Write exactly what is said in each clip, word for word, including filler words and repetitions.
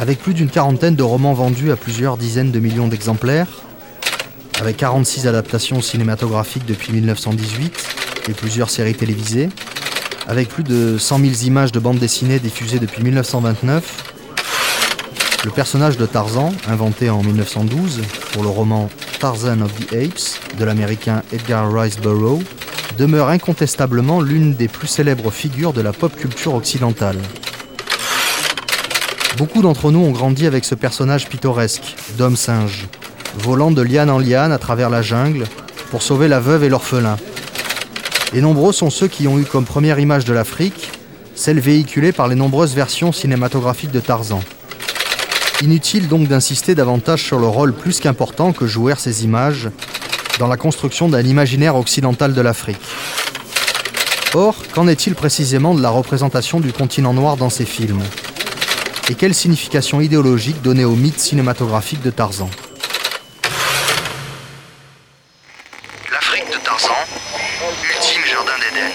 Avec plus d'une quarantaine de romans vendus à plusieurs dizaines de millions d'exemplaires, avec quarante-six adaptations cinématographiques depuis mille neuf cent dix-huit et plusieurs séries télévisées, avec plus de cent mille images de bandes dessinées diffusées depuis mille neuf cent vingt-neuf, le personnage de Tarzan, inventé en mille neuf cent douze pour le roman Tarzan of the Apes de l'américain Edgar Rice Burroughs, demeure incontestablement l'une des plus célèbres figures de la pop culture occidentale. Beaucoup d'entre nous ont grandi avec ce personnage pittoresque, d'homme-singe, volant de liane en liane à travers la jungle pour sauver la veuve et l'orphelin. Et nombreux sont ceux qui ont eu comme première image de l'Afrique celle véhiculée par les nombreuses versions cinématographiques de Tarzan. Inutile donc d'insister davantage sur le rôle plus qu'important que jouèrent ces images dans la construction d'un imaginaire occidental de l'Afrique. Or, qu'en est-il précisément de la représentation du continent noir dans ces films ? Et quelle signification idéologique donner au mythe cinématographique de Tarzan ? L'Afrique de Tarzan, ultime jardin d'Éden.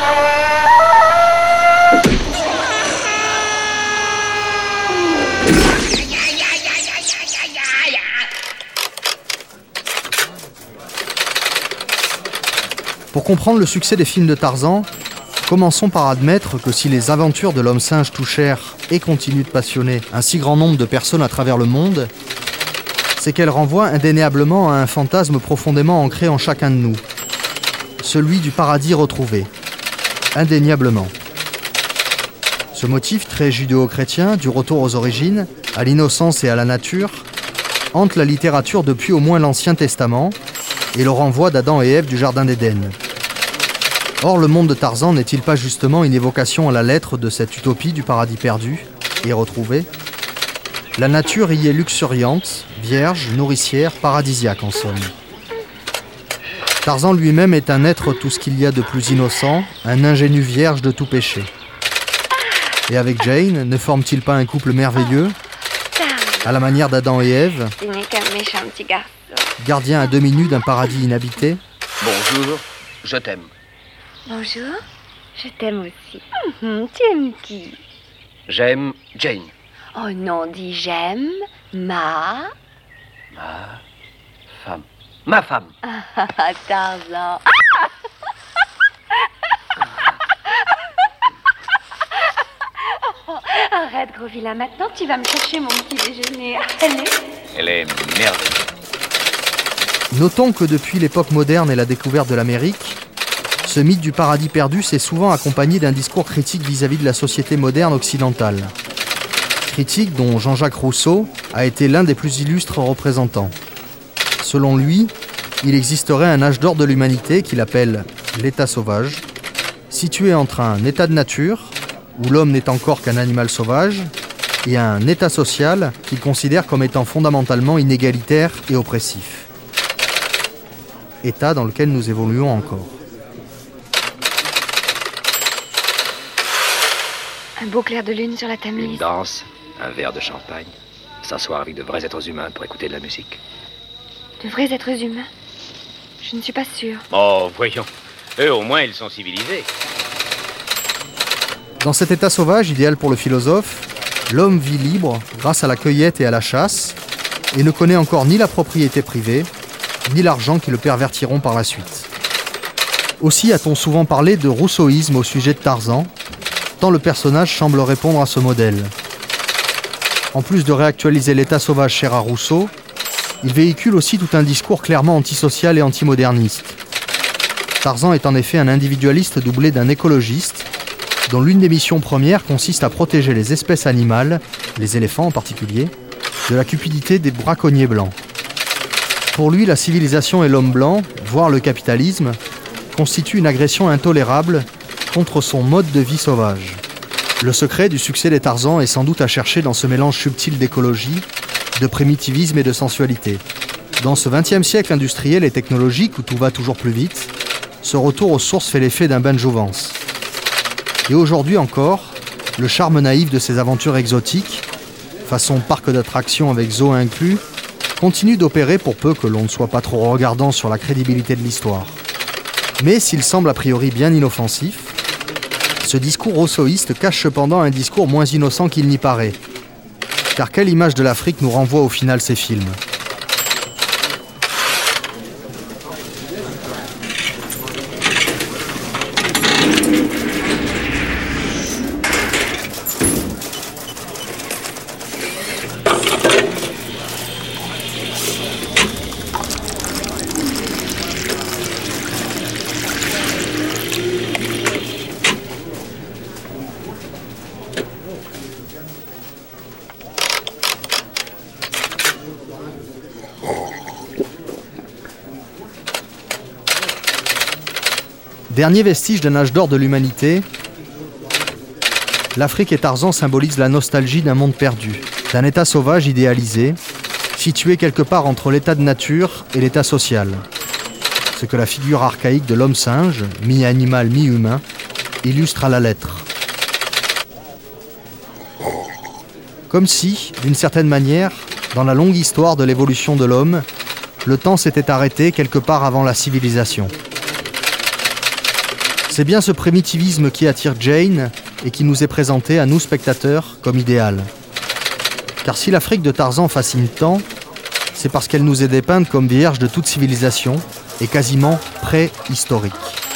Pour comprendre le succès des films de Tarzan, commençons par admettre que si les aventures de l'homme-singe touchèrent et continuent de passionner un si grand nombre de personnes à travers le monde, c'est qu'elles renvoient indéniablement à un fantasme profondément ancré en chacun de nous, celui du paradis retrouvé, indéniablement. Ce motif très judéo-chrétien du retour aux origines, à l'innocence et à la nature, hante la littérature depuis au moins l'Ancien Testament et le renvoi d'Adam et Ève du Jardin d'Éden. Or, le monde de Tarzan n'est-il pas justement une évocation à la lettre de cette utopie du paradis perdu et retrouvé ? La nature y est luxuriante, vierge, nourricière, paradisiaque en somme. Tarzan lui-même est un être tout ce qu'il y a de plus innocent, un ingénu vierge de tout péché. Et avec Jane, ne forme-t-il pas un couple merveilleux, à la manière d'Adam et Ève, gardien à demi nu d'un paradis inhabité ? Bonjour, je t'aime. Bonjour, je t'aime aussi. Mmh, tu aimes qui ? J'aime Jane. Oh non, dis j'aime ma... Ma femme. Ma femme. Ah, Tarzan. Arrête, gros vilain, maintenant tu vas me chercher mon petit déjeuner. Allez. Elle est merveilleuse. Notons que depuis l'époque moderne et la découverte de l'Amérique, ce mythe du paradis perdu s'est souvent accompagné d'un discours critique vis-à-vis de la société moderne occidentale. Critique dont Jean-Jacques Rousseau a été l'un des plus illustres représentants. Selon lui, il existerait un âge d'or de l'humanité qu'il appelle l'état sauvage, situé entre un état de nature, où l'homme n'est encore qu'un animal sauvage, et un état social qu'il considère comme étant fondamentalement inégalitaire et oppressif. État dans lequel nous évoluons encore. Un beau clair de lune sur la Tamise. Une danse, un verre de champagne, s'asseoir avec de vrais êtres humains pour écouter de la musique. De vrais êtres humains ? Je ne suis pas sûre. Oh, voyons. Eux, au moins, ils sont civilisés. Dans cet état sauvage, idéal pour le philosophe, l'homme vit libre grâce à la cueillette et à la chasse, et ne connaît encore ni la propriété privée, ni l'argent qui le pervertiront par la suite. Aussi a-t-on souvent parlé de rousseauisme au sujet de Tarzan, tant le personnage semble répondre à ce modèle. En plus de réactualiser l'état sauvage cher à Rousseau, il véhicule aussi tout un discours clairement antisocial et antimoderniste. Tarzan est en effet un individualiste doublé d'un écologiste, dont l'une des missions premières consiste à protéger les espèces animales, les éléphants en particulier, de la cupidité des braconniers blancs. Pour lui, la civilisation et l'homme blanc, voire le capitalisme, constituent une agression intolérable contre son mode de vie sauvage. Le secret du succès des Tarzans est sans doute à chercher dans ce mélange subtil d'écologie, de primitivisme et de sensualité. Dans ce vingtième siècle industriel et technologique où tout va toujours plus vite, ce retour aux sources fait l'effet d'un bain de jouvence. Et aujourd'hui encore, le charme naïf de ces aventures exotiques, façon parc d'attractions avec zoo inclus, continue d'opérer pour peu que l'on ne soit pas trop regardant sur la crédibilité de l'histoire. Mais s'il semble a priori bien inoffensif, ce discours rousseauiste cache cependant un discours moins innocent qu'il n'y paraît. Car quelle image de l'Afrique nous renvoie au final ces films ? Dernier vestige d'un âge d'or de l'humanité, l'Afrique et Tarzan symbolisent la nostalgie d'un monde perdu, d'un état sauvage idéalisé, situé quelque part entre l'état de nature et l'état social. Ce que la figure archaïque de l'homme-singe, mi-animal, mi-humain, illustre à la lettre. Comme si, d'une certaine manière, dans la longue histoire de l'évolution de l'homme, le temps s'était arrêté quelque part avant la civilisation. C'est bien ce primitivisme qui attire Jane et qui nous est présenté à nous spectateurs comme idéal. Car si l'Afrique de Tarzan fascine tant, c'est parce qu'elle nous est dépeinte comme vierge de toute civilisation et quasiment préhistorique.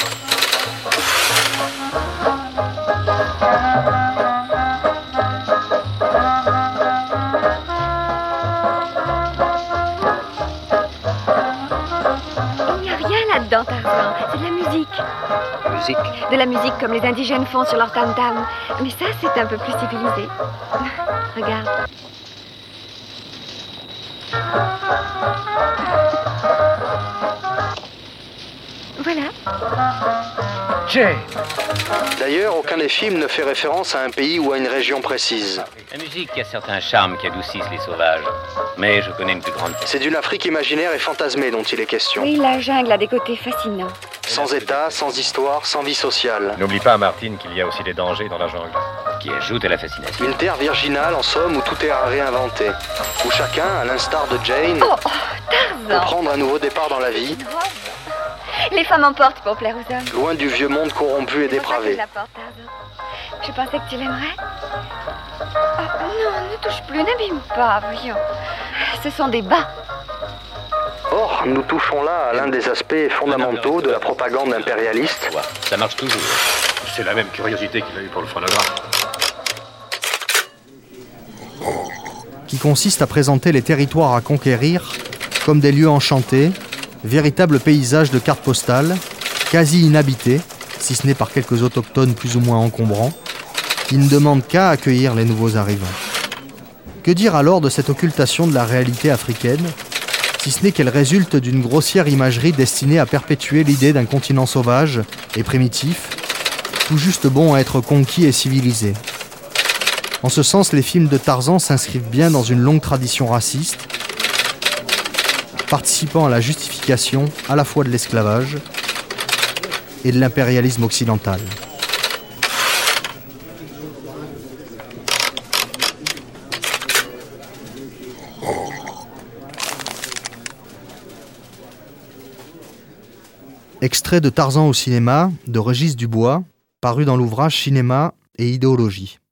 Il n'y a rien là-dedans, Tarzan. C'est de la musique. Musique. De la musique comme les indigènes font sur leur tam-tam. Mais ça, c'est un peu plus civilisé. Regarde. Voilà. Jane. D'ailleurs, aucun des films ne fait référence à un pays ou à une région précise. La musique a certains charmes qui adoucissent les sauvages. Mais je connais une plus grande. C'est d'une Afrique imaginaire et fantasmée dont il est question. Oui, la jungle a des côtés fascinants. Sans État, sans histoire, sans vie sociale. N'oublie pas, Martine, qu'il y a aussi des dangers dans la jungle. Qui ajoute à la fascination. Une terre virginale, en somme, où tout est à réinventer. Où chacun, à l'instar de Jane, Oh, oh peut Tarzan. prendre un nouveau départ dans la vie, Les femmes emportent pour plaire aux hommes. loin du vieux monde corrompu et C'est pour ça que dépravé. je la porte, Tarzan. Je pensais que tu l'aimerais. Oh, non, ne touche plus, n'abîme pas, voyons. Ce sont des bas. Or, nous touchons là à l'un des aspects fondamentaux de la propagande impérialiste. Ouais, ça marche toujours. C'est la même curiosité qu'il a eu pour le phonographe. Qui consiste à présenter les territoires à conquérir comme des lieux enchantés, véritables paysages de cartes postales, quasi inhabités, si ce n'est par quelques autochtones plus ou moins encombrants, qui ne demandent qu'à accueillir les nouveaux arrivants. Que dire alors de cette occultation de la réalité africaine, si ce n'est qu'elle résulte d'une grossière imagerie destinée à perpétuer l'idée d'un continent sauvage et primitif, tout juste bon à être conquis et civilisé. En ce sens, les films de Tarzan s'inscrivent bien dans une longue tradition raciste, participant à la justification à la fois de l'esclavage et de l'impérialisme occidental. Extrait de Tarzan au cinéma, de Régis Dubois, paru dans l'ouvrage Cinéma et idéologie.